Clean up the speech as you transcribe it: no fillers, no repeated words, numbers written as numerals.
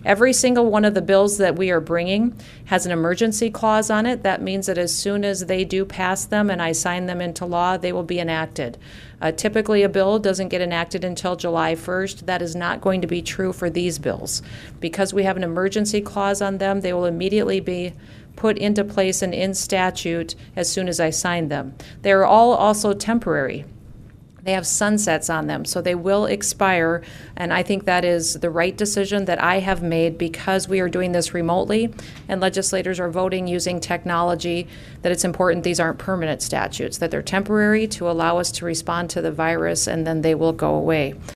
Every single one of the bills that we are bringing has an emergency clause on it. That means that as soon as they do pass them and I sign them into law, they will be enacted. Typically, a bill doesn't get enacted until July 1st. That is not going to be true for these bills. Because we have an emergency clause on them, they will immediately be put into place and in statute as soon as I sign them. They are all also temporary. They have sunsets on them, so they will expire, and I think that is the right decision that I have made because we are doing this remotely and legislators are voting using technology, that it's important these aren't permanent statutes, that they're temporary to allow us to respond to the virus, and then they will go away.